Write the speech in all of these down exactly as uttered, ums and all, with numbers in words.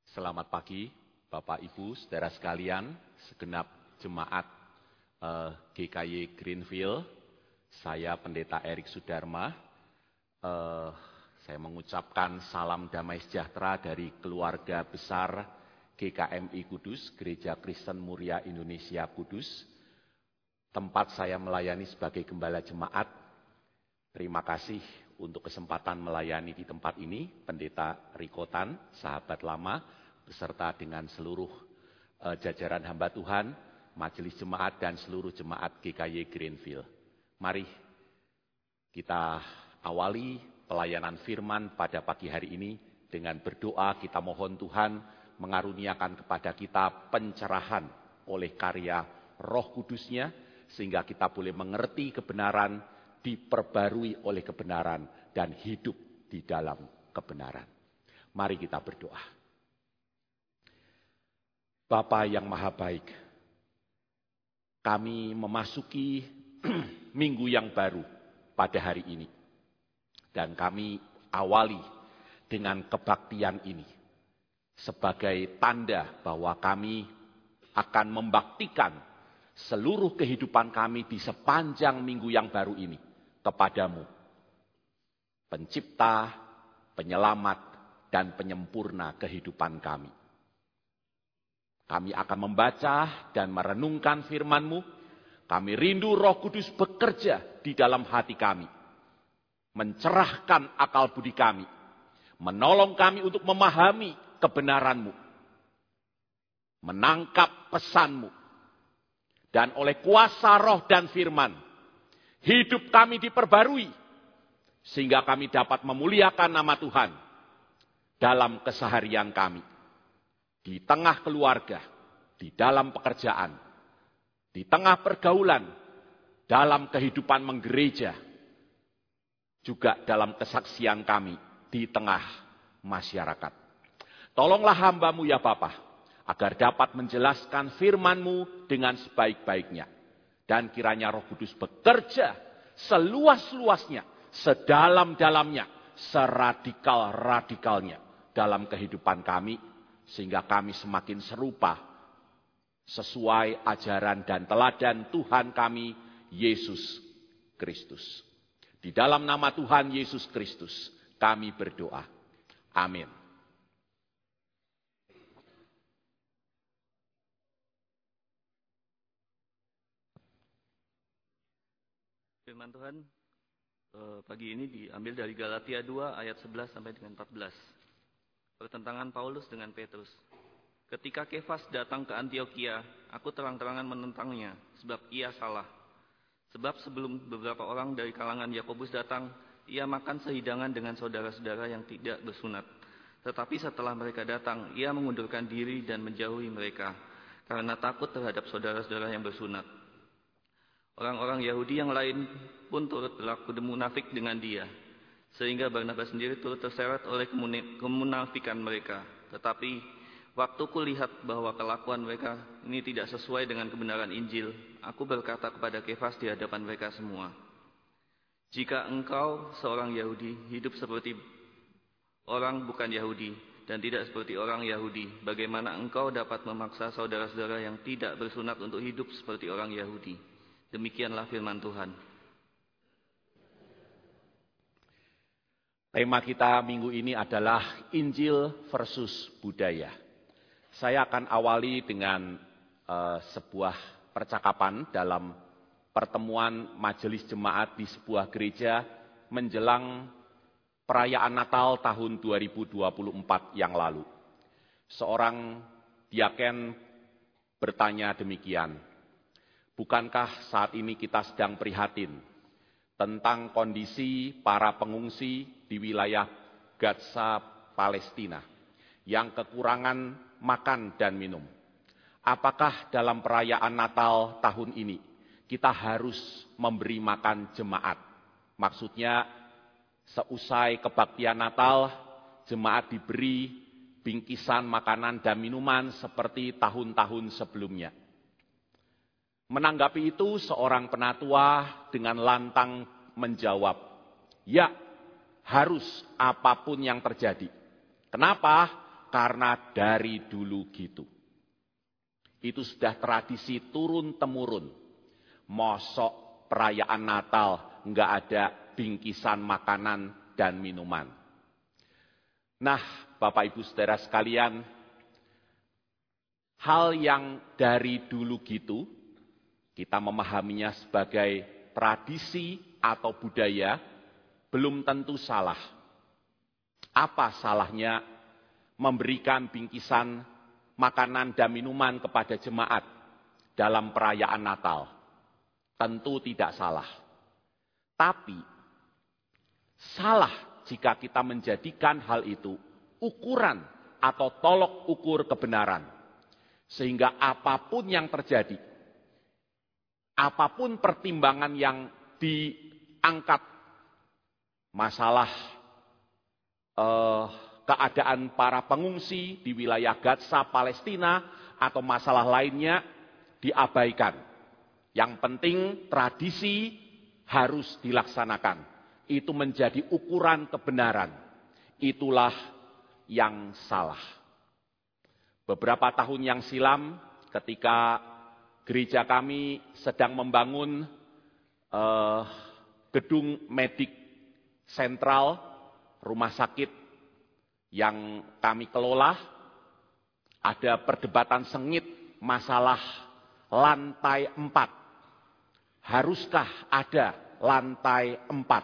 Selamat pagi, Bapak Ibu, saudara sekalian, segenap jemaat eh, G K Y Greenfield. Saya Pendeta Erik Sudarma. Eh, saya mengucapkan salam damai sejahtera dari keluarga besar G K M I Kudus, Gereja Kristen Muria Indonesia Kudus. Tempat saya melayani sebagai gembala jemaat. Terima kasih untuk kesempatan melayani di tempat ini, Pendeta Rikotan, sahabat lama, beserta dengan seluruh uh, jajaran hamba Tuhan, majelis jemaat dan seluruh jemaat G K Y Greenfield. Mari kita awali pelayanan firman pada pagi hari ini dengan berdoa. Kita mohon Tuhan mengaruniakan kepada kita pencerahan oleh karya Roh Kudus-Nya, sehingga kita boleh mengerti kebenaran, diperbarui oleh kebenaran, dan hidup di dalam kebenaran. Mari kita berdoa. Bapa yang Maha Baik, kami memasuki minggu yang baru pada hari ini. Dan kami awali dengan kebaktian ini sebagai tanda bahwa kami akan membaktikan seluruh kehidupan kami di sepanjang minggu yang baru ini kepadamu, Pencipta, Penyelamat, dan Penyempurna kehidupan kami. Kami akan membaca dan merenungkan firman-Mu. Kami rindu Roh Kudus bekerja di dalam hati kami, mencerahkan akal budi kami, menolong kami untuk memahami kebenaran-Mu, menangkap pesan-Mu. Dan oleh kuasa Roh dan firman, hidup kami diperbarui, sehingga kami dapat memuliakan nama Tuhan dalam keseharian kami. Di tengah keluarga, di dalam pekerjaan, di tengah pergaulan, dalam kehidupan menggereja, juga dalam kesaksian kami di tengah masyarakat. Tolonglah hamba-Mu ya Bapa, agar dapat menjelaskan firman-Mu dengan sebaik-baiknya. Dan kiranya Roh Kudus bekerja seluas-luasnya, sedalam-dalamnya, seradikal-radikalnya dalam kehidupan kami, sehingga kami semakin serupa sesuai ajaran dan teladan Tuhan kami, Yesus Kristus. Di dalam nama Tuhan Yesus Kristus, kami berdoa. Amin. Firman Tuhan pagi ini diambil dari Galatia dua ayat sebelas sampai dengan empat belas. Pertentangan Paulus dengan Petrus. Ketika Kefas datang ke Antiokhia, aku terang-terangan menentangnya, sebab ia salah. Sebab sebelum beberapa orang dari kalangan Yakobus datang, ia makan sehidangan dengan saudara-saudara yang tidak bersunat. Tetapi setelah mereka datang, ia mengundurkan diri dan menjauhi mereka, karena takut terhadap saudara-saudara yang bersunat. Orang-orang Yahudi yang lain pun turut berlaku munafik dengan dia, sehingga Barnabas sendiri turut terseret oleh kemunafikan mereka. Tetapi waktu kulihat bahwa kelakuan mereka ini tidak sesuai dengan kebenaran Injil, aku berkata kepada Kefas di hadapan mereka semua, jika engkau seorang Yahudi hidup seperti orang bukan Yahudi dan tidak seperti orang Yahudi, bagaimana engkau dapat memaksa saudara-saudara yang tidak bersunat untuk hidup seperti orang Yahudi? Demikianlah firman Tuhan. Tema kita minggu ini adalah Injil versus budaya. Saya akan awali dengan uh, sebuah percakapan dalam pertemuan majelis jemaat di sebuah gereja menjelang perayaan Natal tahun dua ribu dua puluh empat yang lalu. Seorang diaken bertanya demikian, bukankah saat ini kita sedang prihatin tentang kondisi para pengungsi di wilayah Gaza, Palestina, yang kekurangan makan dan minum? Apakah dalam perayaan Natal tahun ini kita harus memberi makan jemaat? Maksudnya, seusai kebaktian Natal, jemaat diberi bingkisan makanan dan minuman seperti tahun-tahun sebelumnya. Menanggapi itu, seorang penatua dengan lantang menjawab, ya, harus apapun yang terjadi. Kenapa? Karena dari dulu gitu. Itu sudah tradisi turun-temurun. Mosok perayaan Natal nggak ada bingkisan makanan dan minuman. Nah, Bapak Ibu Saudara sekalian, hal yang dari dulu gitu, kita memahaminya sebagai tradisi atau budaya, belum tentu salah. Apa salahnya memberikan bingkisan makanan dan minuman kepada jemaat dalam perayaan Natal? Tentu tidak salah. Tapi, salah jika kita menjadikan hal itu ukuran atau tolok ukur kebenaran. Sehingga apapun yang terjadi, apapun pertimbangan yang diangkat, masalah eh, keadaan para pengungsi di wilayah Gaza, Palestina, atau masalah lainnya diabaikan. Yang penting tradisi harus dilaksanakan. Itu menjadi ukuran kebenaran. Itulah yang salah. Beberapa tahun yang silam, ketika gereja kami sedang membangun eh, gedung medik sentral, rumah sakit yang kami kelola, ada perdebatan sengit masalah lantai empat. Haruskah ada lantai empat?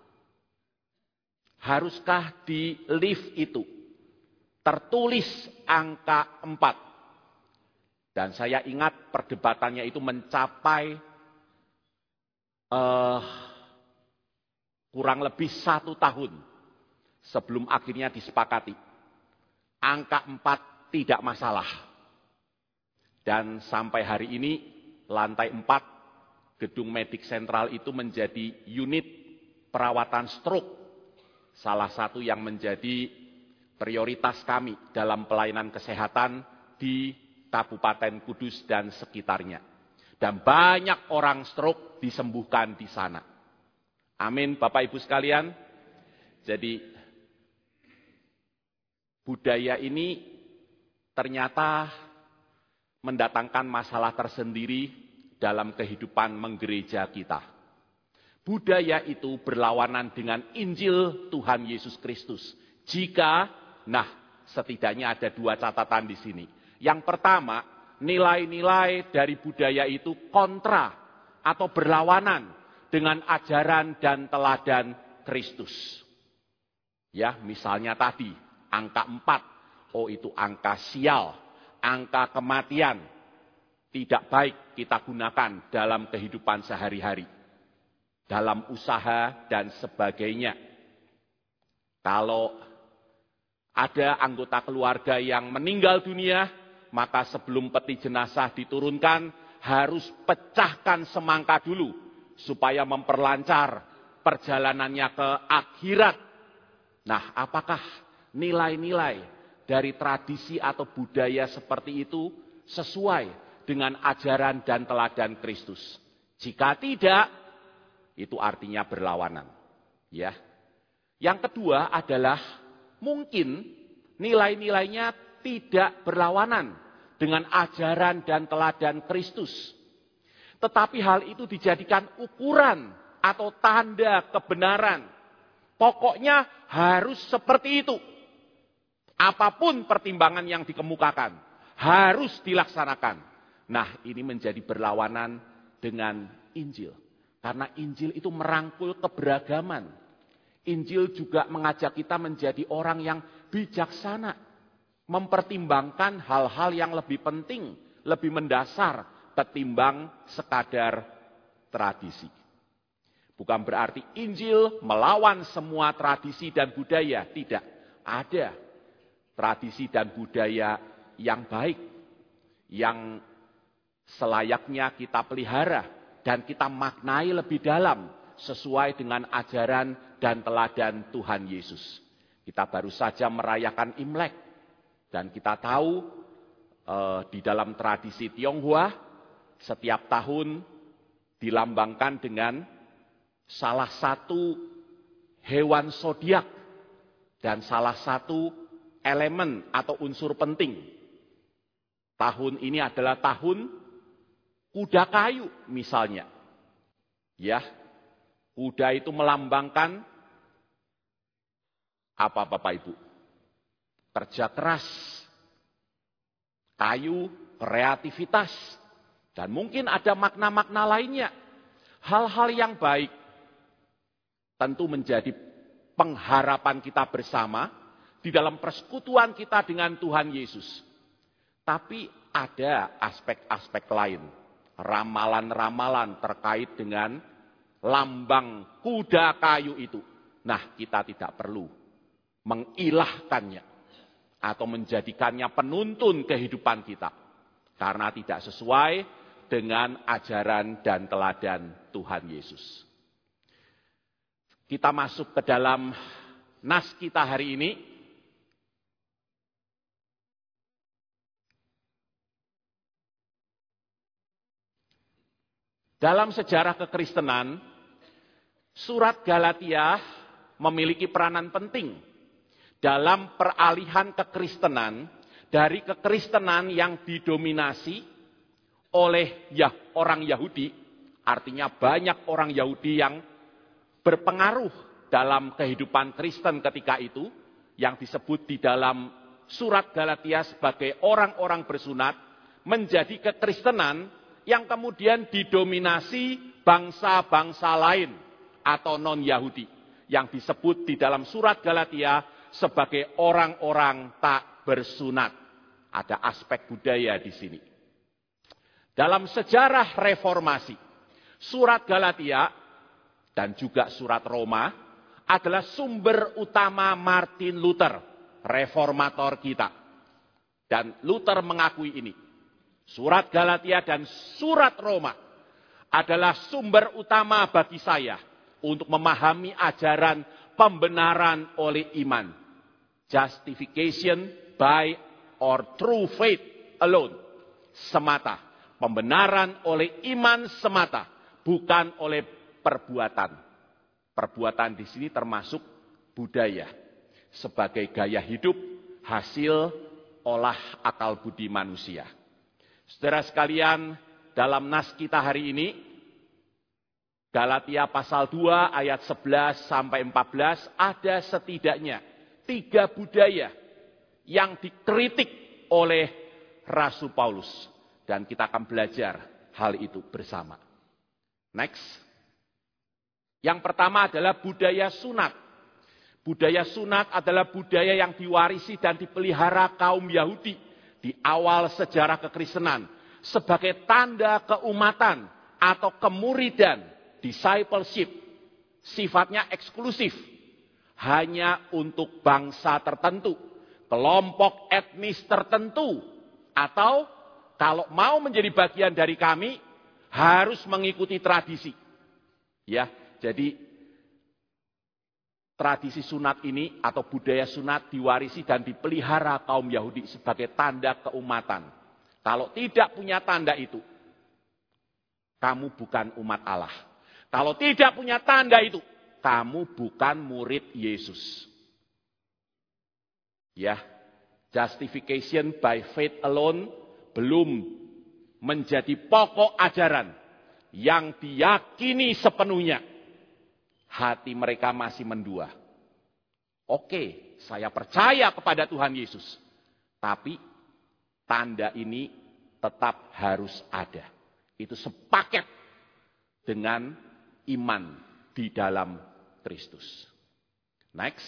Haruskah di lift itu tertulis angka empat? Dan saya ingat perdebatannya itu mencapai uh, kurang lebih satu tahun sebelum akhirnya disepakati. Angka empat tidak masalah. Dan sampai hari ini lantai empat gedung medik sentral itu menjadi unit perawatan stroke. Salah satu yang menjadi prioritas kami dalam pelayanan kesehatan di Kabupaten Kudus dan sekitarnya. Dan banyak orang stroke disembuhkan di sana. Amin, Bapak Ibu sekalian. Jadi budaya ini ternyata mendatangkan masalah tersendiri dalam kehidupan menggereja kita. Budaya itu berlawanan dengan Injil Tuhan Yesus Kristus. Jika, nah setidaknya ada dua catatan di sini. Yang pertama, nilai-nilai dari budaya itu kontra atau berlawanan dengan ajaran dan teladan Kristus. Ya, misalnya tadi, angka empat, oh itu angka sial, angka kematian, tidak baik kita gunakan dalam kehidupan sehari-hari, dalam usaha dan sebagainya. Kalau ada anggota keluarga yang meninggal dunia, maka sebelum peti jenazah diturunkan, harus pecahkan semangka dulu, supaya memperlancar perjalanannya ke akhirat. Nah, apakah nilai-nilai dari tradisi atau budaya seperti itu sesuai dengan ajaran dan teladan Kristus? Jika tidak, itu artinya berlawanan. Ya. Yang kedua adalah mungkin nilai-nilainya tidak berlawanan dengan ajaran dan teladan Kristus. Tetapi hal itu dijadikan ukuran atau tanda kebenaran. Pokoknya harus seperti itu. Apapun pertimbangan yang dikemukakan, harus dilaksanakan. Nah, ini menjadi berlawanan dengan Injil. Karena Injil itu merangkul keberagaman. Injil juga mengajak kita menjadi orang yang bijaksana. Mempertimbangkan hal-hal yang lebih penting, lebih mendasar ketimbang sekadar tradisi. Bukan berarti Injil melawan semua tradisi dan budaya. Tidak. Ada tradisi dan budaya yang baik. Yang selayaknya kita pelihara dan kita maknai lebih dalam sesuai dengan ajaran dan teladan Tuhan Yesus. Kita baru saja merayakan Imlek dan kita tahu eh, di dalam tradisi Tionghoa setiap tahun dilambangkan dengan salah satu hewan zodiak dan salah satu elemen atau unsur penting. Tahun ini adalah tahun kuda kayu misalnya. Ya, kuda itu melambangkan apa Bapak Ibu? Kerja keras, kayu, kreativitas, dan mungkin ada makna-makna lainnya. Hal-hal yang baik tentu menjadi pengharapan kita bersama di dalam persekutuan kita dengan Tuhan Yesus. Tapi ada aspek-aspek lain, ramalan-ramalan terkait dengan lambang kuda kayu itu. Nah, kita tidak perlu mengilahkannya atau menjadikannya penuntun kehidupan kita. Karena tidak sesuai dengan ajaran dan teladan Tuhan Yesus. Kita masuk ke dalam nas kita hari ini. Dalam sejarah kekristenan, surat Galatia memiliki peranan penting dalam peralihan kekristenan dari kekristenan yang didominasi oleh orang Yahudi, artinya banyak orang Yahudi yang berpengaruh dalam kehidupan Kristen ketika itu, yang disebut di dalam surat Galatia sebagai orang-orang bersunat, menjadi kekristenan yang kemudian didominasi bangsa-bangsa lain atau non-Yahudi, yang disebut di dalam surat Galatia sebagai orang-orang tak bersunat. Ada aspek budaya di sini. Dalam sejarah reformasi, surat Galatia dan juga surat Roma adalah sumber utama Martin Luther, reformator kita. Dan Luther mengakui ini. Surat Galatia dan surat Roma adalah sumber utama bagi saya untuk memahami ajaran pembenaran oleh iman. Justification by or through faith alone. Semata. Pembenaran oleh iman semata. Bukan oleh perbuatan. Perbuatan di sini termasuk budaya. Sebagai gaya hidup hasil olah akal budi manusia. Saudara sekalian, dalam nas kita hari ini, Galatia pasal dua ayat sebelas sampai empat belas, ada setidaknya tiga budaya yang dikritik oleh Rasul Paulus. Dan kita akan belajar hal itu bersama. Next. Yang pertama adalah budaya sunat. Budaya sunat adalah budaya yang diwarisi dan dipelihara kaum Yahudi di awal sejarah kekristenan sebagai tanda keumatan atau kemuridan, discipleship, sifatnya eksklusif, hanya untuk bangsa tertentu, kelompok etnis tertentu, atau kalau mau menjadi bagian dari kami harus mengikuti tradisi. Ya, jadi tradisi sunat ini atau budaya sunat diwarisi dan dipelihara kaum Yahudi sebagai tanda keumatan. Kalau tidak punya tanda itu, kamu bukan umat Allah. Kalau tidak punya tanda itu, kamu bukan murid Yesus. Ya, justification by faith alone belum menjadi pokok ajaran yang diyakini sepenuhnya. Hati mereka masih mendua. Oke, saya percaya kepada Tuhan Yesus. Tapi tanda ini tetap harus ada. Itu sepaket dengan iman di dalam Kristus. Next.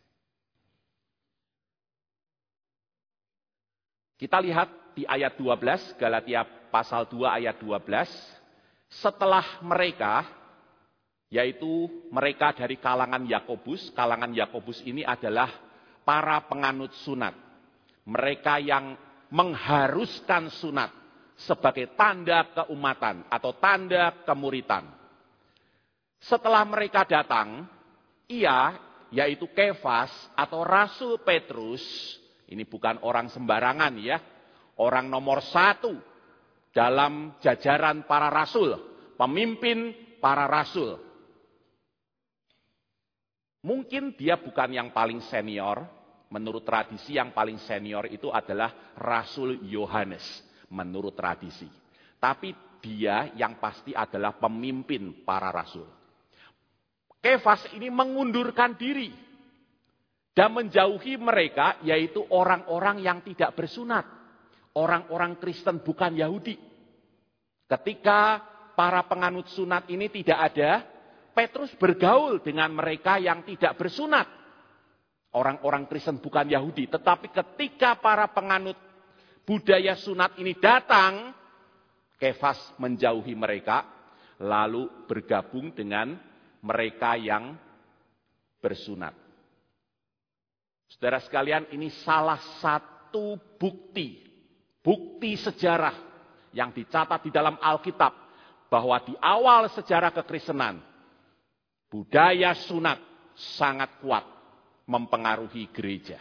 Kita lihat di ayat dua belas, Galatia pasal dua ayat dua belas. Setelah mereka, yaitu mereka dari kalangan Yakobus. Kalangan Yakobus ini adalah para penganut sunat. Mereka yang mengharuskan sunat sebagai tanda keumatan atau tanda kemuritan. Setelah mereka datang, ia, yaitu Kefas atau Rasul Petrus, ini bukan orang sembarangan ya, orang nomor satu dalam jajaran para rasul, pemimpin para rasul. Mungkin dia bukan yang paling senior, Menurut tradisi yang paling senior itu adalah Rasul Yohanes, menurut tradisi. Tapi dia yang pasti adalah pemimpin para rasul. Kefas ini mengundurkan diri dan menjauhi mereka, yaitu orang-orang yang tidak bersunat. Orang-orang Kristen bukan Yahudi. Ketika para penganut sunat ini tidak ada, Petrus bergaul dengan mereka yang tidak bersunat. Orang-orang Kristen bukan Yahudi, tetapi ketika para penganut budaya sunat ini datang, Kefas menjauhi mereka, lalu bergabung dengan mereka yang bersunat. Saudara sekalian, ini salah satu bukti, bukti sejarah yang dicatat di dalam Alkitab, bahwa di awal sejarah kekristenan, budaya sunat sangat kuat mempengaruhi gereja.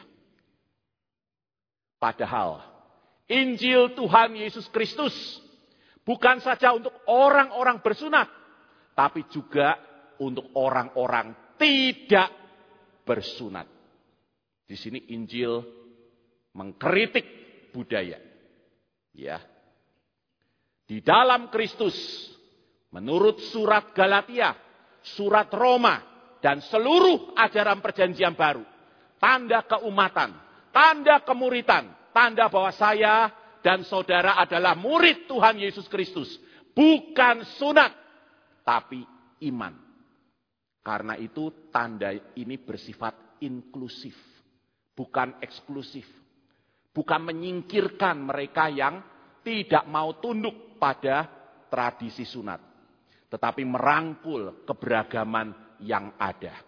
Padahal Injil Tuhan Yesus Kristus bukan saja untuk orang-orang bersunat, tapi juga untuk orang-orang tidak bersunat. Di sini Injil mengkritik budaya. Ya. Di dalam Kristus, menurut surat Galatia, surat Roma, dan seluruh ajaran perjanjian baru, tanda keumatan, tanda kemuritan, tanda bahwa saya dan saudara adalah murid Tuhan Yesus Kristus. Bukan sunat, tapi iman. Karena itu tanda ini bersifat inklusif, bukan eksklusif. Bukan menyingkirkan mereka yang tidak mau tunduk pada tradisi sunat, tetapi merangkul keberagaman yang ada.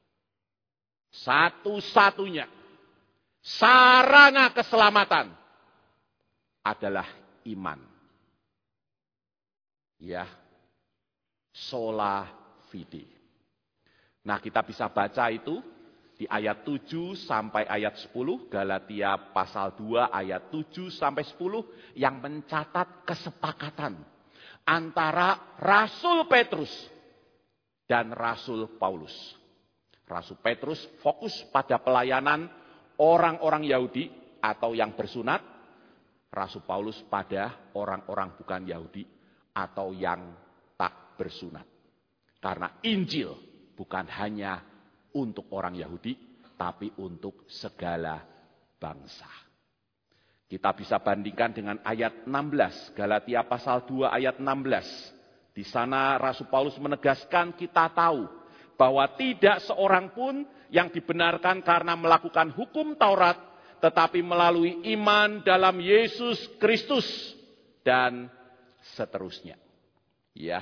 Satu-satunya sarana keselamatan adalah iman. Ya, sola fide. Nah, kita bisa baca itu di ayat tujuh sampai ayat sepuluh, Galatia pasal dua ayat tujuh sampai sepuluh, yang mencatat kesepakatan antara Rasul Petrus dan Rasul Paulus. Rasul Petrus fokus pada pelayanan orang-orang Yahudi atau yang bersunat. Rasul Paulus pada orang-orang bukan Yahudi atau yang tak bersunat. Karena Injil bukan hanya untuk orang Yahudi, tapi untuk segala bangsa. Kita bisa bandingkan dengan ayat enam belas, Galatia pasal dua ayat enam belas. Di sana Rasul Paulus menegaskan, kita tahu bahwa tidak seorang pun yang dibenarkan karena melakukan hukum Taurat, tetapi melalui iman dalam Yesus Kristus dan seterusnya. Ya.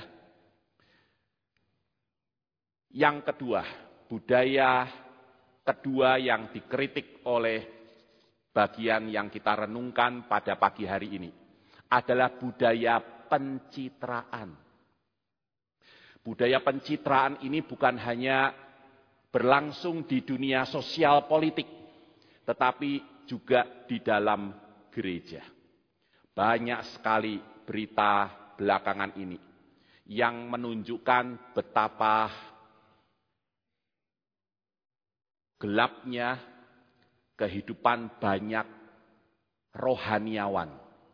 Yang kedua, budaya kedua yang dikritik oleh bagian yang kita renungkan pada pagi hari ini adalah budaya pencitraan. Budaya pencitraan ini bukan hanya berlangsung di dunia sosial politik, tetapi juga di dalam gereja. Banyak sekali berita belakangan ini yang menunjukkan betapa gelapnya kehidupan banyak rohaniawan,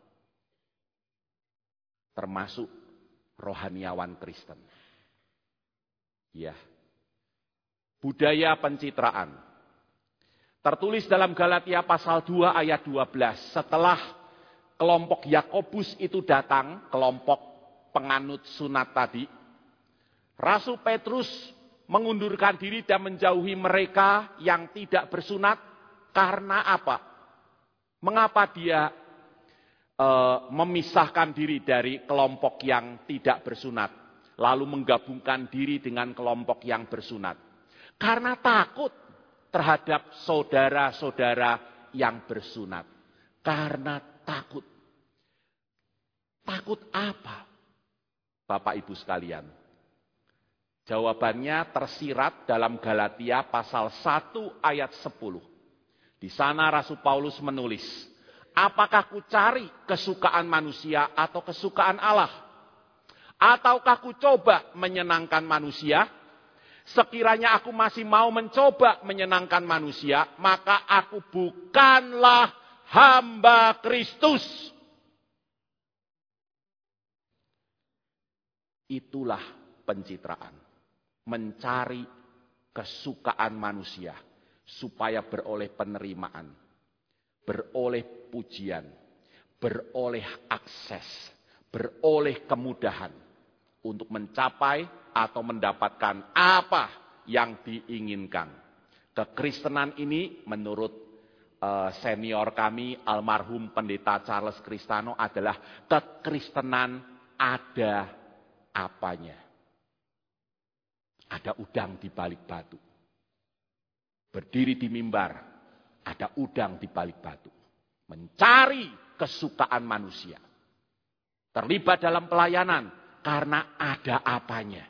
termasuk rohaniawan Kristen. Ya, budaya pencitraan. Tertulis dalam Galatia pasal dua ayat dua belas, setelah kelompok Yakobus itu datang, kelompok penganut sunat tadi, Rasul Petrus mengundurkan diri dan menjauhi mereka yang tidak bersunat. Karena apa? Mengapa dia e, memisahkan diri dari kelompok yang tidak bersunat, lalu menggabungkan diri dengan kelompok yang bersunat? Karena takut terhadap saudara-saudara yang bersunat. Karena takut. Takut apa? Bapak Ibu sekalian. Jawabannya tersirat dalam Galatia pasal satu ayat sepuluh. Di sana Rasul Paulus menulis, apakah ku cari kesukaan manusia atau kesukaan Allah? Ataukah ku coba menyenangkan manusia? Sekiranya aku masih mau mencoba menyenangkan manusia, maka aku bukanlah hamba Kristus. Itulah pencitraan. Mencari kesukaan manusia supaya beroleh penerimaan, beroleh pujian, beroleh akses, beroleh kemudahan untuk mencapai atau mendapatkan apa yang diinginkan. Kekristenan ini menurut uh, senior kami almarhum Pendeta Charles Kristano adalah kekristenan ada apanya. Ada udang di balik batu. Berdiri di mimbar, ada udang di balik batu. Mencari kesukaan manusia. Terlibat dalam pelayanan karena ada apanya.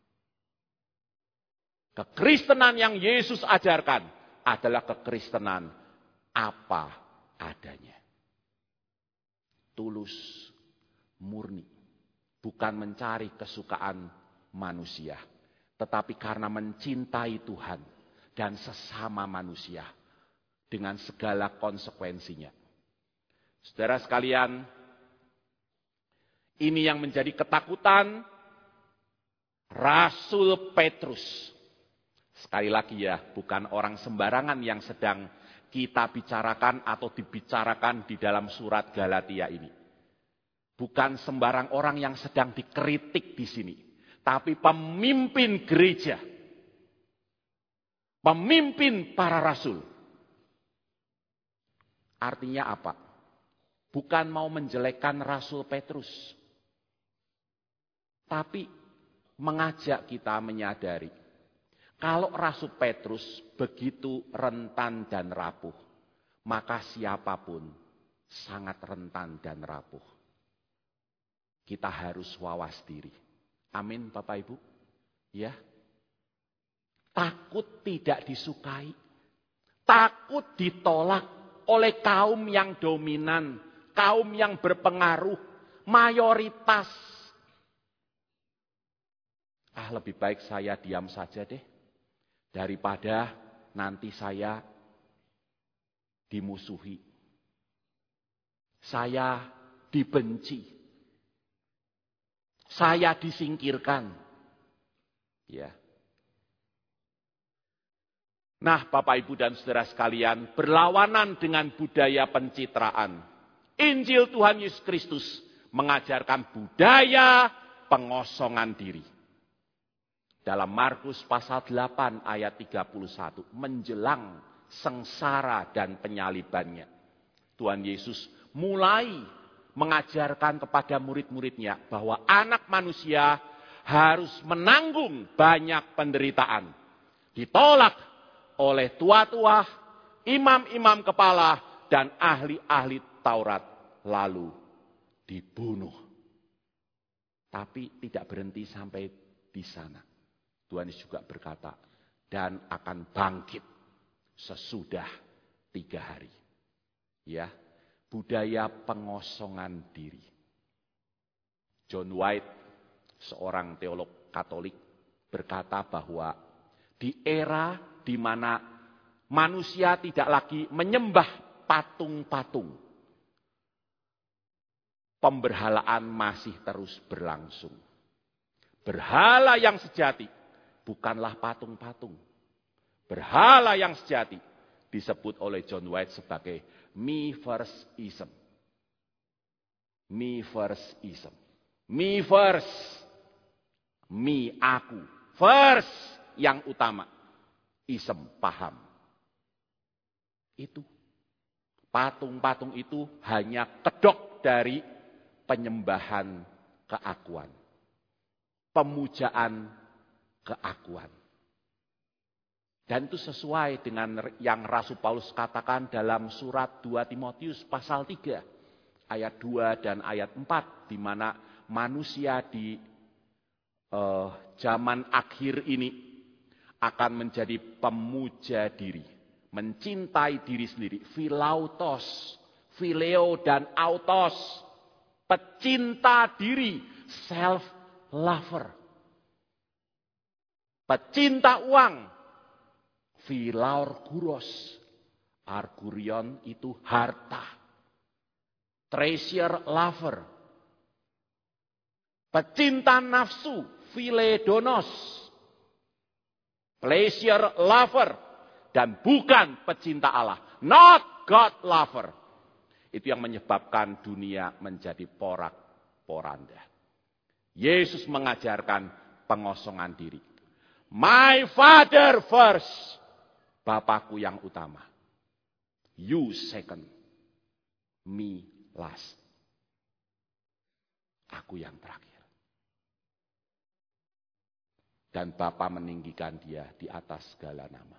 Kekristenan yang Yesus ajarkan adalah kekristenan apa adanya. Tulus, murni. Bukan mencari kesukaan manusia. Tetapi karena mencintai Tuhan dan sesama manusia. Dengan segala konsekuensinya. Saudara sekalian, ini yang menjadi ketakutan Rasul Petrus. Sekali lagi ya, bukan orang sembarangan yang sedang kita bicarakan atau dibicarakan di dalam surat Galatia ini. Bukan sembarang orang yang sedang dikritik di sini. Tapi pemimpin gereja. Pemimpin para rasul. Artinya apa? Bukan mau menjelekkan Rasul Petrus. Tapi mengajak kita menyadari. Kalau Rasul Petrus begitu rentan dan rapuh. Maka siapapun sangat rentan dan rapuh. Kita harus wawas diri. Amin Bapak Ibu. Ya. Takut tidak disukai. Takut ditolak oleh kaum yang dominan. Kaum yang berpengaruh. Mayoritas. Ah, lebih baik saya diam saja deh. Daripada nanti saya dimusuhi. Saya dibenci. Saya disingkirkan. Ya. Nah, Bapak Ibu dan Saudara sekalian, berlawanan dengan budaya pencitraan. Injil Tuhan Yesus Kristus mengajarkan budaya pengosongan diri. Dalam Markus pasal delapan ayat tiga puluh satu, menjelang sengsara dan penyalibannya. Tuhan Yesus mulai mengajarkan kepada murid-muridnya bahwa anak manusia harus menanggung banyak penderitaan. Ditolak oleh tua-tua, imam-imam kepala, dan ahli-ahli Taurat. Lalu dibunuh. Tapi tidak berhenti sampai di sana. Tuhan Yesus juga berkata, dan akan bangkit sesudah tiga hari. Ya. Budaya pengosongan diri. John White, seorang teolog Katolik, berkata bahwa di era di mana manusia tidak lagi menyembah patung-patung, pemberhalaan masih terus berlangsung. Berhala yang sejati bukanlah patung-patung. Berhala yang sejati disebut oleh John White sebagai me first ism. Me first ism. Me first. Me aku. First yang utama. Ism paham. Itu. Patung-patung itu hanya kedok dari penyembahan keakuan. Pemujaan keakuan. Dan itu sesuai dengan yang Rasul Paulus katakan dalam surat dua Timotius pasal tiga. Ayat dua dan ayat empat. Di mana manusia di uh, zaman akhir ini akan menjadi pemuja diri. Mencintai diri sendiri. Philautos, phileo dan autos. Pecinta diri. Self-lover. Pecinta uang, philaurguros. Argurion itu harta. Treasure lover. Pecinta nafsu, philedonos. Pleasure lover. Dan bukan pecinta Allah. Not God lover. Itu yang menyebabkan dunia menjadi porak-poranda. Yesus mengajarkan pengosongan diri. My Father first. Bapakku yang utama. You second. Me last. Aku yang terakhir. Dan Bapa meninggikan dia di atas segala nama.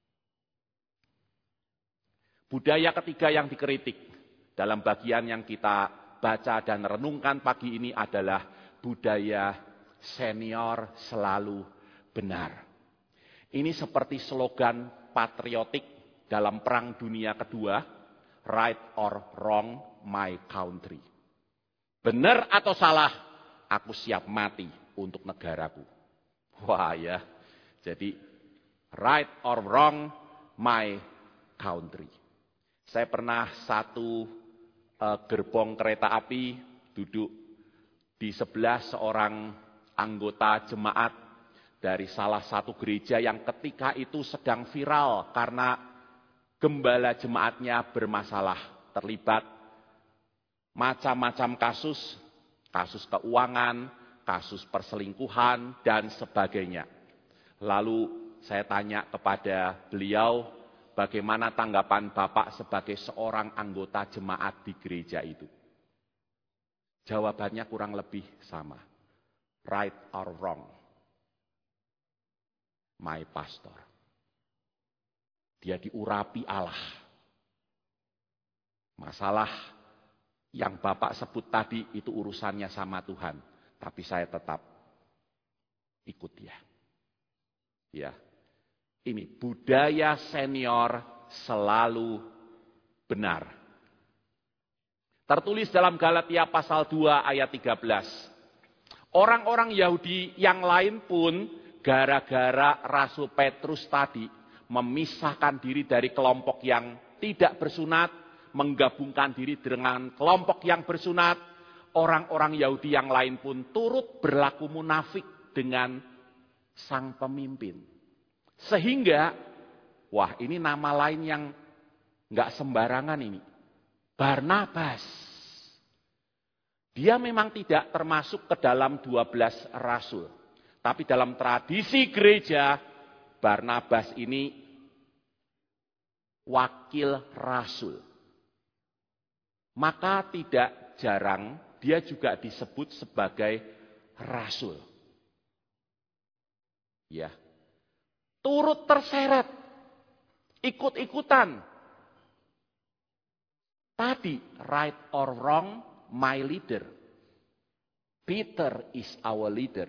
Budaya ketiga yang dikritik dalam bagian yang kita baca dan renungkan pagi ini adalah budaya senior selalu benar. Ini seperti slogan patriotik dalam Perang Dunia Kedua, right or wrong, my country. Benar atau salah, aku siap mati untuk negaraku. Wah ya, jadi right or wrong, my country. Saya pernah satu uh, gerbong kereta api duduk di sebelah seorang anggota jemaat dari salah satu gereja yang ketika itu sedang viral karena gembala jemaatnya bermasalah, terlibat macam-macam kasus, kasus keuangan, kasus perselingkuhan, dan sebagainya. Lalu saya tanya kepada beliau, bagaimana tanggapan Bapak sebagai seorang anggota jemaat di gereja itu? Jawabannya kurang lebih sama. Right or wrong, my pastor. Dia diurapi Allah. Masalah yang Bapak sebut tadi itu urusannya sama Tuhan. Tapi saya tetap ikut dia. Ya. Ini budaya senior selalu benar. Tertulis dalam Galatia pasal dua ayat tiga belas. Orang-orang Yahudi yang lain pun gara-gara Rasul Petrus tadi memisahkan diri dari kelompok yang tidak bersunat, menggabungkan diri dengan kelompok yang bersunat, orang-orang Yahudi yang lain pun turut berlaku munafik dengan sang pemimpin. Sehingga, wah ini nama lain yang nggak sembarangan ini. Barnabas. Dia memang tidak termasuk ke dalam dua belas rasul. Tapi dalam tradisi gereja, Barnabas ini wakil rasul. Maka tidak jarang dia juga disebut sebagai rasul. Ya. Turut terseret, ikut-ikutan. Tadi, right or wrong, my leader. Peter is our leader.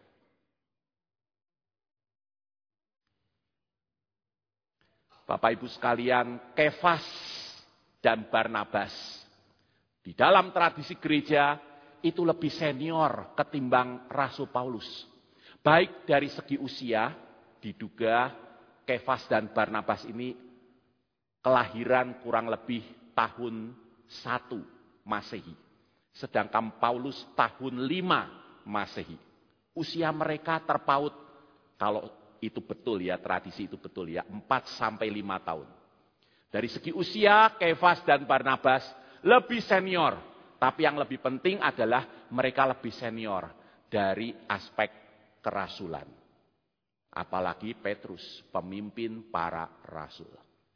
Bapak Ibu sekalian, Kefas dan Barnabas di dalam tradisi gereja itu lebih senior ketimbang Rasul Paulus. Baik dari segi usia, diduga Kefas dan Barnabas ini kelahiran kurang lebih tahun satu Masehi. Sedangkan Paulus tahun lima Masehi. Usia mereka terpaut, kalau itu betul ya, tradisi itu betul ya, empat sampai lima tahun. Dari segi usia, Kefas dan Barnabas lebih senior. Tapi yang lebih penting adalah mereka lebih senior dari aspek kerasulan. Apalagi Petrus, pemimpin para rasul.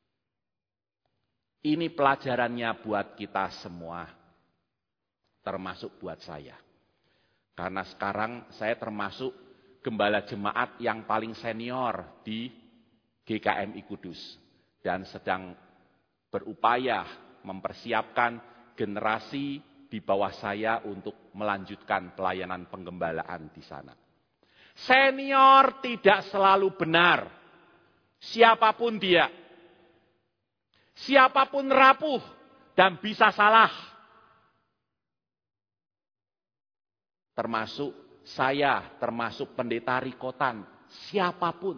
Ini pelajarannya buat kita semua, termasuk buat saya. Karena sekarang saya termasuk gembala jemaat yang paling senior di G K M I Kudus. Dan sedang berupaya mempersiapkan generasi di bawah saya untuk melanjutkan pelayanan penggembalaan di sana. Senior tidak selalu benar. Siapapun dia. Siapapun rapuh dan bisa salah. Termasuk saya, termasuk pendeta Rikotan. siapapun.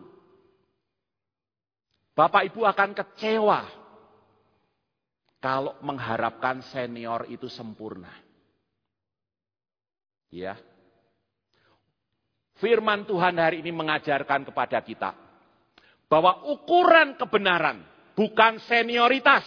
Bapak Ibu akan kecewa kalau mengharapkan senior itu sempurna. Ya. Firman Tuhan hari ini mengajarkan kepada kita bahwa ukuran kebenaran bukan senioritas,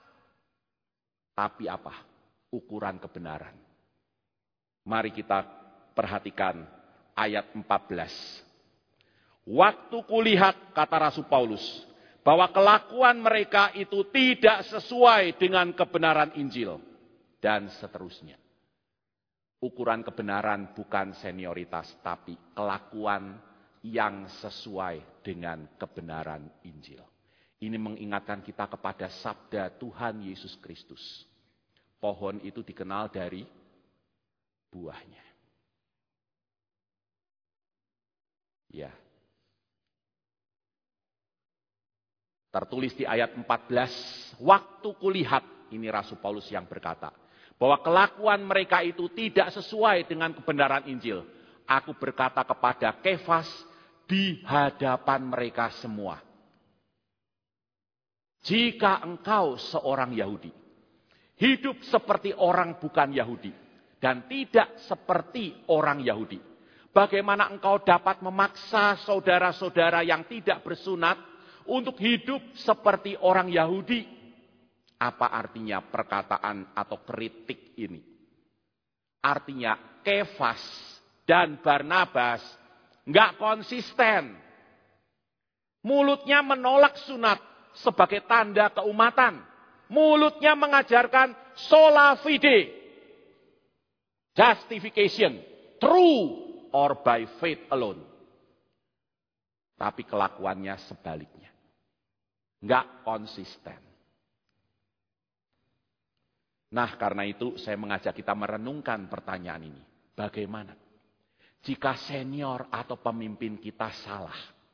tapi apa? Ukuran kebenaran. Mari kita perhatikan ayat empat belas. Waktu kulihat, kata Rasul Paulus, bahwa kelakuan mereka itu tidak sesuai dengan kebenaran Injil. Dan seterusnya. Ukuran kebenaran bukan senioritas, tapi kelakuan yang sesuai dengan kebenaran Injil. Ini mengingatkan kita kepada sabda Tuhan Yesus Kristus. Pohon itu dikenal dari buahnya. Ya. Tertulis di ayat empat belas, waktu kulihat, ini Rasul Paulus yang berkata, bahwa kelakuan mereka itu tidak sesuai dengan kebenaran Injil. Aku berkata kepada Kefas di hadapan mereka semua. Jika engkau seorang Yahudi, hidup seperti orang bukan Yahudi, dan tidak seperti orang Yahudi, bagaimana engkau dapat memaksa saudara-saudara yang tidak bersunat untuk hidup seperti orang Yahudi? Apa artinya perkataan atau kritik ini? Artinya Kefas dan Barnabas nggak konsisten. Mulutnya menolak sunat sebagai tanda keumatan. Mulutnya mengajarkan sola fide, justification, true or by faith alone. Tapi kelakuannya sebaliknya. Nggak konsisten. Nah, karena itu saya mengajak kita merenungkan pertanyaan ini. Bagaimana jika senior atau pemimpin kita salah?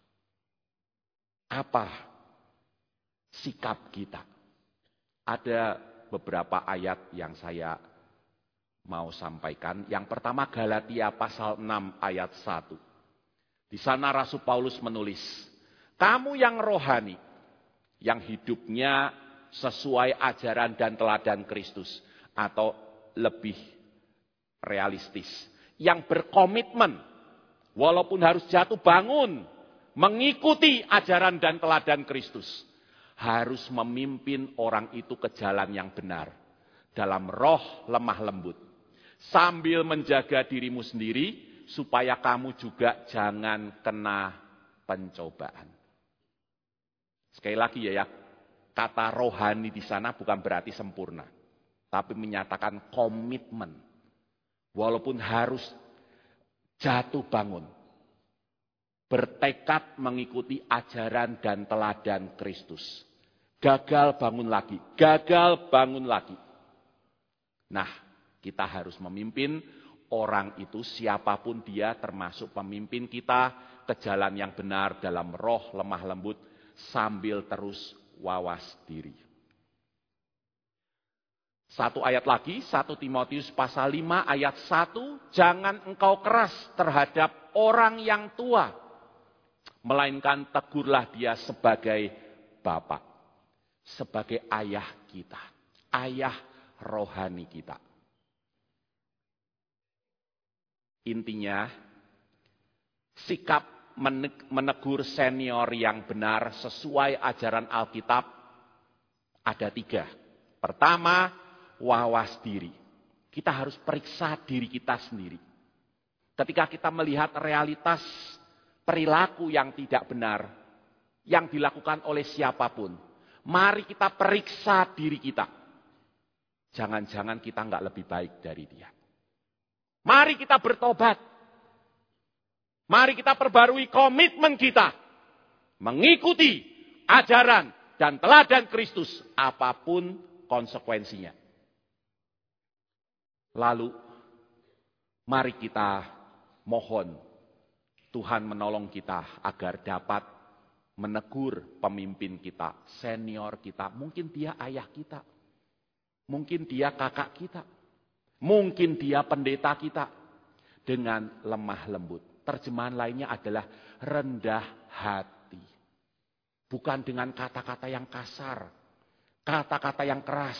Apa sikap kita? Ada beberapa ayat yang saya mau sampaikan. Yang pertama Galatia pasal enam ayat satu. Di sana Rasul Paulus menulis, kamu yang rohani, yang hidupnya sesuai ajaran dan teladan Kristus, atau lebih realistis, yang berkomitmen walaupun harus jatuh bangun mengikuti ajaran dan teladan Kristus, harus memimpin orang itu ke jalan yang benar dalam roh lemah lembut, sambil menjaga dirimu sendiri supaya kamu juga jangan kena pencobaan. Sekali lagi ya, ya. Kata rohani di sana bukan berarti sempurna, tapi menyatakan komitmen. Walaupun harus jatuh bangun, bertekad mengikuti ajaran dan teladan Kristus. Gagal bangun lagi, gagal bangun lagi. Nah, kita harus memimpin orang itu siapapun dia, termasuk pemimpin kita, ke jalan yang benar dalam roh lemah lembut, sambil terus wawas diri. Satu ayat lagi, satu Timotius pasal lima ayat satu, jangan engkau keras terhadap orang yang tua, melainkan tegurlah dia sebagai bapak, sebagai ayah kita, ayah rohani kita. Intinya, sikap menegur senior yang benar sesuai ajaran Alkitab ada tiga. Pertama, wawas diri. Kita harus periksa diri kita sendiri. Ketika kita melihat realitas perilaku yang tidak benar, yang dilakukan oleh siapapun, mari kita periksa diri kita. Jangan-jangan kita nggak lebih baik dari dia. Mari kita bertobat. Mari kita perbarui komitmen kita. Mengikuti ajaran dan teladan Kristus, apapun konsekuensinya. Lalu, mari kita mohon Tuhan menolong kita agar dapat menegur pemimpin kita, senior kita. Mungkin dia ayah kita. Mungkin dia kakak kita. Mungkin dia pendeta kita. Dengan lemah lembut. Terjemahan lainnya adalah rendah hati. Bukan dengan kata-kata yang kasar, kata-kata yang keras.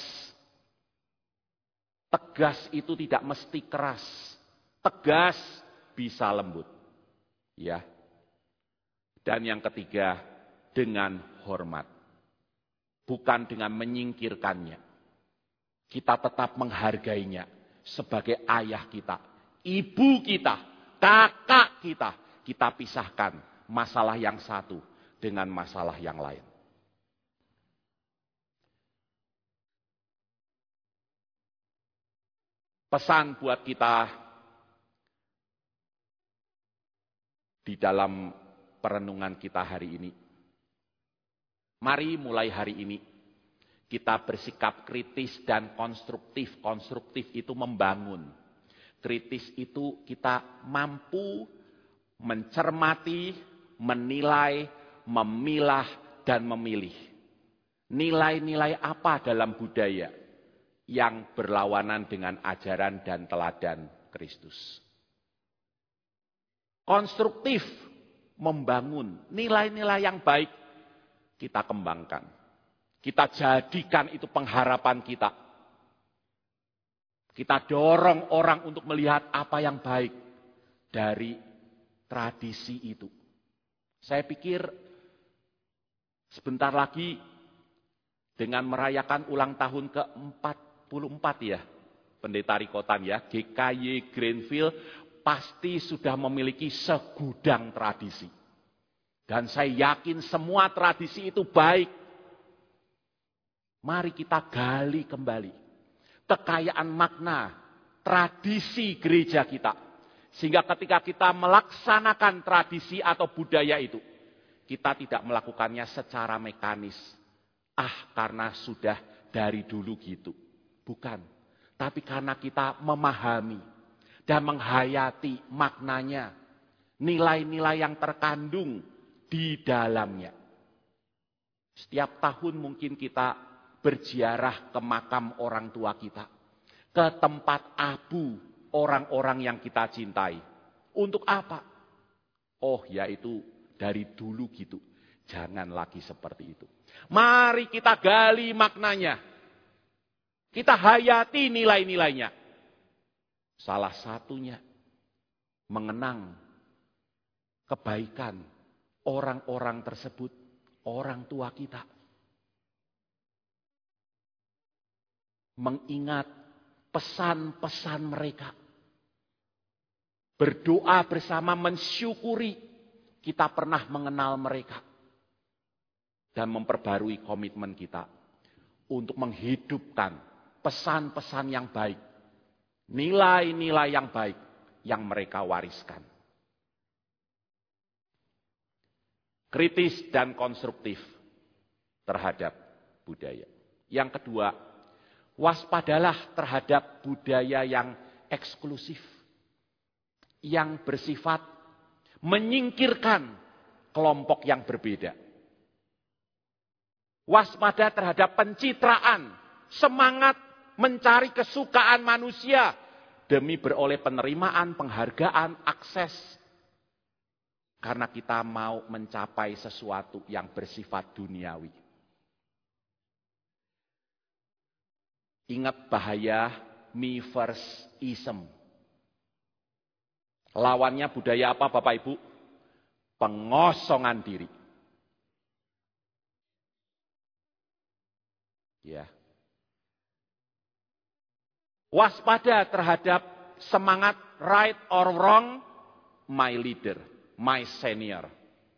Tegas itu tidak mesti keras. Tegas bisa lembut. Ya. Dan yang ketiga, dengan hormat. Bukan dengan menyingkirkannya. Kita tetap menghargainya sebagai ayah kita, ibu kita, kakak kita. Kita pisahkan masalah yang satu dengan masalah yang lain. Pesan buat kita di dalam perenungan kita hari ini. Mari mulai hari ini kita bersikap kritis dan konstruktif. Konstruktif itu membangun. Kritis itu kita mampu mencermati, menilai, memilah, dan memilih. Nilai-nilai apa dalam budaya yang berlawanan dengan ajaran dan teladan Kristus. Konstruktif, membangun nilai-nilai yang baik. Kita kembangkan. Kita jadikan itu pengharapan kita. Kita dorong orang untuk melihat apa yang baik dari tradisi itu. Saya pikir sebentar lagi dengan merayakan ulang tahun ke empat puluh empat ya, Pendeta Rikotan ya, G K Y Greenfield pasti sudah memiliki segudang tradisi. Dan saya yakin semua tradisi itu baik. Mari kita gali kembali kekayaan makna tradisi gereja kita. Sehingga ketika kita melaksanakan tradisi atau budaya itu, kita tidak melakukannya secara mekanis. Ah, karena sudah dari dulu gitu. Bukan. Tapi karena kita memahami dan menghayati maknanya. Nilai-nilai yang terkandung di dalamnya. Setiap tahun mungkin kita berziarah ke makam orang tua kita. Ke tempat abu orang-orang yang kita cintai. Untuk apa? Oh, yaitu dari dulu gitu. Jangan lagi seperti itu. Mari kita gali maknanya. Kita hayati nilai-nilainya. Salah satunya mengenang kebaikan orang-orang tersebut, orang tua kita. Mengingat pesan-pesan mereka. Berdoa bersama mensyukuri kita pernah mengenal mereka. Dan memperbarui komitmen kita untuk menghidupkan pesan-pesan yang baik. Nilai-nilai yang baik yang mereka wariskan. Kritis dan konstruktif terhadap budaya. Yang kedua, waspadalah terhadap budaya yang eksklusif. Yang bersifat menyingkirkan kelompok yang berbeda. Waspada terhadap pencitraan, semangat mencari kesukaan manusia demi beroleh penerimaan, penghargaan, akses. Karena kita mau mencapai sesuatu yang bersifat duniawi. Ingat bahaya me first-ism. Lawannya budaya apa Bapak Ibu? Pengosongan diri. Ya. Waspada terhadap semangat right or wrong, my leader, my senior.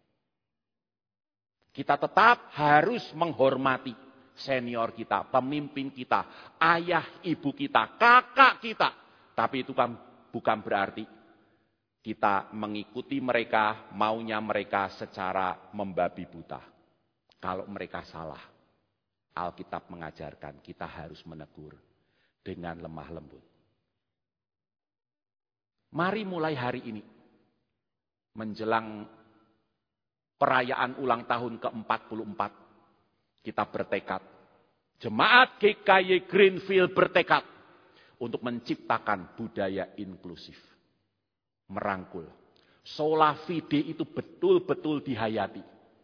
Kita tetap harus menghormati senior kita, pemimpin kita, ayah ibu kita, kakak kita. Tapi itu kan bukan berarti kita mengikuti mereka, maunya mereka secara membabi buta. Kalau mereka salah, Alkitab mengajarkan kita harus menegur dengan lemah lembut. Mari mulai hari ini, menjelang perayaan ulang tahun ke empat puluh empat, kita bertekad, Jemaat G K Y Greenfield bertekad untuk menciptakan budaya inklusif. Merangkul Sola fide itu betul-betul dihayati.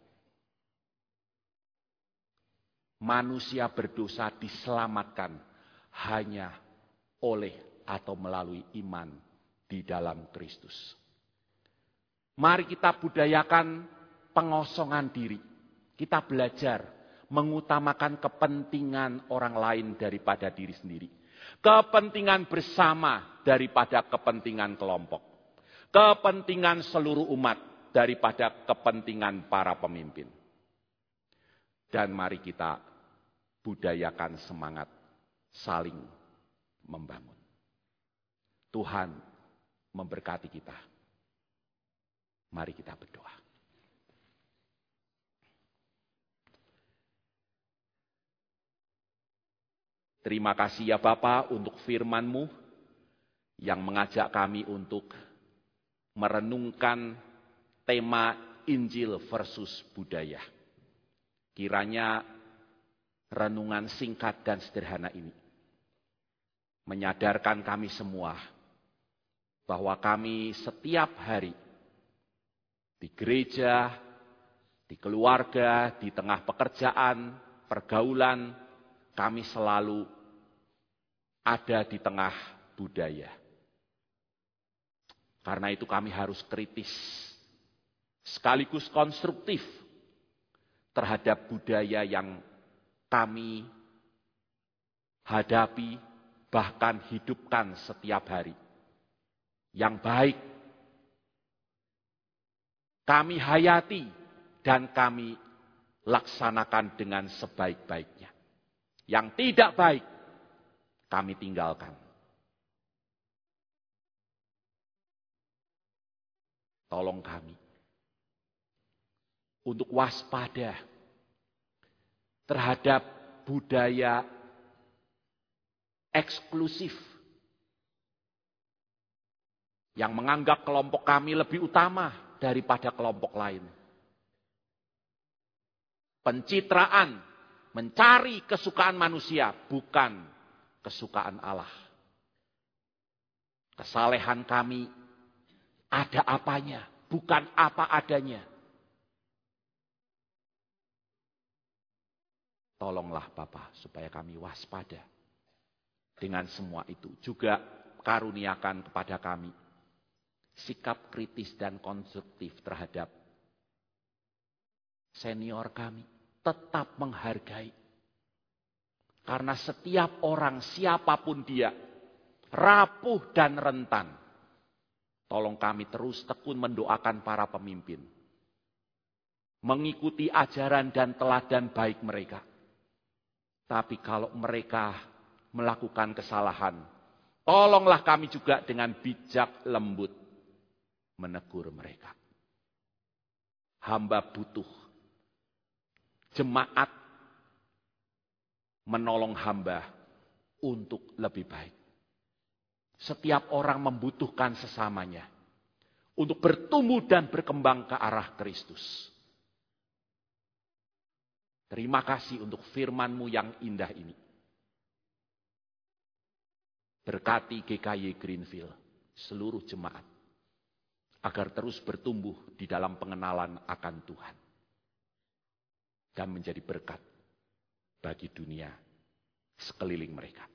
Manusia berdosa diselamatkan hanya oleh atau melalui iman di dalam Kristus. Mari kita budayakan pengosongan diri. Kita belajar mengutamakan kepentingan orang lain daripada diri sendiri. Kepentingan bersama daripada kepentingan kelompok. Kepentingan seluruh umat daripada kepentingan para pemimpin. Dan mari kita budayakan semangat saling membangun. Tuhan memberkati kita. Mari kita berdoa. Terima kasih ya Bapa untuk firman-Mu yang mengajak kami untuk merenungkan tema Injil versus budaya. Kiranya renungan singkat dan sederhana ini menyadarkan kami semua bahwa kami setiap hari di gereja, di keluarga, di tengah pekerjaan, pergaulan, kami selalu ada di tengah budaya. Karena itu kami harus kritis, sekaligus konstruktif terhadap budaya yang kami hadapi, bahkan hidupkan setiap hari. Yang baik, kami hayati dan kami laksanakan dengan sebaik-baiknya. Yang tidak baik, kami tinggalkan. Tolong kami untuk waspada terhadap budaya eksklusif yang menganggap kelompok kami lebih utama daripada kelompok lain. Pencitraan, mencari kesukaan manusia, bukan kesukaan Allah. Kesalehan kami ada apanya, bukan apa adanya. Tolonglah Bapa supaya kami waspada dengan semua itu. Juga karuniakan kepada kami sikap kritis dan konstruktif terhadap senior kami. Tetap menghargai. Karena setiap orang, siapapun dia, rapuh dan rentan. Tolong kami terus tekun mendoakan para pemimpin. Mengikuti ajaran dan teladan baik mereka. Tapi kalau mereka melakukan kesalahan, tolonglah kami juga dengan bijak lembut menegur mereka. Hamba butuh jemaat menolong hamba untuk lebih baik. Setiap orang membutuhkan sesamanya untuk bertumbuh dan berkembang ke arah Kristus. Terima kasih untuk firman-Mu yang indah ini. Berkati G K Y Greenfield, seluruh jemaat, agar terus bertumbuh di dalam pengenalan akan Tuhan. Dan menjadi berkat bagi dunia sekeliling mereka.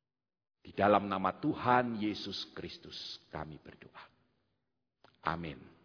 Di dalam nama Tuhan Yesus Kristus kami berdoa. Amin.